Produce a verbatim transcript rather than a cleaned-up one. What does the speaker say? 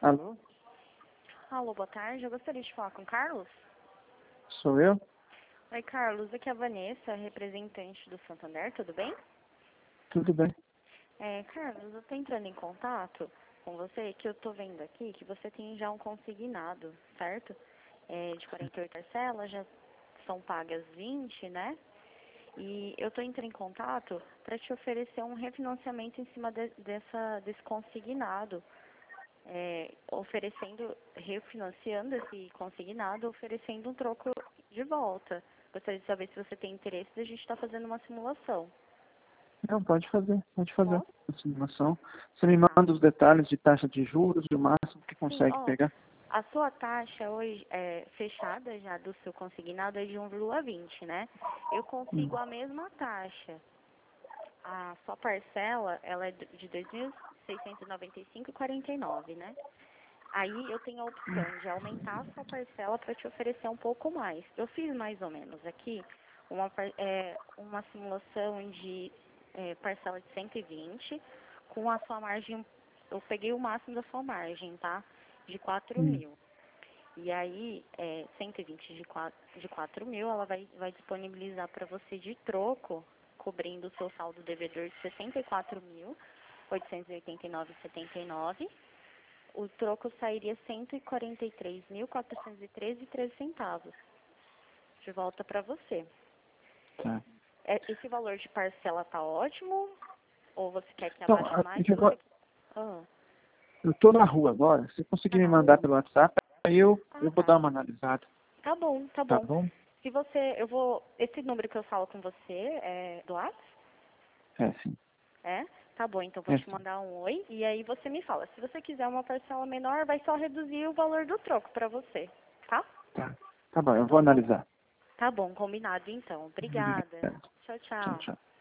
Alô? Alô, boa tarde. Eu gostaria de falar com o Carlos. Sou eu? Oi, Carlos. Aqui é a Vanessa, representante do Santander. Tudo bem? Tudo bem. É, Carlos, eu estou entrando em contato com você, que eu estou vendo aqui que você tem já um consignado, certo? É, de quarenta e oito parcelas, já são pagas vinte, né? E eu estou entrando em contato para te oferecer um refinanciamento em cima de, dessa, desse consignado. É, oferecendo, refinanciando esse consignado, oferecendo um troco de volta. Gostaria de saber se você tem interesse de a gente estar fazendo uma simulação. Não, pode fazer, pode fazer Posso? a simulação. Você me manda os detalhes de taxa de juros e o máximo que Sim, consegue ó, pegar. a sua taxa hoje é fechada já do seu consignado é de um vírgula vinte, né? Eu Hum. consigo a mesma taxa. A sua parcela, ela é de dois mil seiscentos e noventa e cinco vírgula quarenta e nove, né? Aí eu tenho a opção de aumentar a sua parcela para te oferecer um pouco mais. Eu fiz mais ou menos aqui uma, par- é, uma simulação de é, parcela de cento e vinte com a sua margem, eu peguei o máximo da sua margem, tá? De quatro Hum. mil. E aí, é, cento e vinte de quatro, de quatro mil, ela vai, vai disponibilizar para você de troco, cobrindo o seu saldo devedor de sessenta e quatro mil, oitocentos e oitenta e nove vírgula setenta e nove. O troco sairia cento e quarenta e três mil, quatrocentos e treze vírgula treze centavos. De volta para você. Tá. É, esse valor de parcela tá ótimo? Ou você quer que Então, abaixe a- mais? Se agora, você... Ah, eu estou na rua agora. Se conseguir tá me na mandar rua? pelo WhatsApp, aí eu, Ah, eu vou tá. dar uma analisada. Tá bom, tá Tá bom. bom? Se você, eu vou, esse número que eu falo com você é do WhatsApp? É, sim. É? Tá bom, então vou É, te sim. mandar um oi e aí você me fala. Se você quiser uma parcela menor, vai só reduzir o valor do troco para você, tá? Tá. Tá bom, eu vou Então tá bom. analisar. Tá bom, combinado então. Obrigada. Obrigado. Tchau, Tchau, tchau. tchau.